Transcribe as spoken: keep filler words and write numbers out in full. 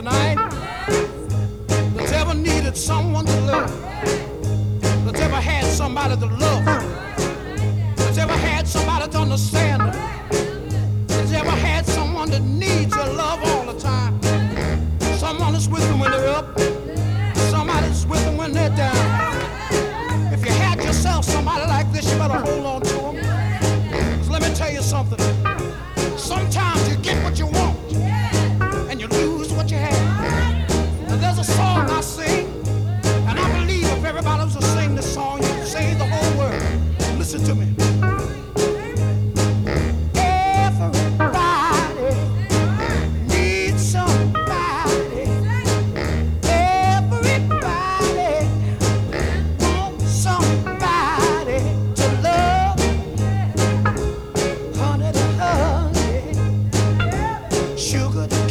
tonight that's ever needed someone to love, that's ever had somebody to love, that's ever had somebody to understand, that's ever had someone that needs your love all the time. Someone that's with them when they're up, somebody that's with them when they're down. If you had yourself somebody like this, you better hold on to them. 'Cause let me tell you something. Sometimes you get what you want and you lose what you have. And there's a song I sing, and I believe if everybody was to sing this song, you could save the whole world. Listen to me. Everybody needs somebody. Everybody wants somebody to love. Honey to honey, sugar to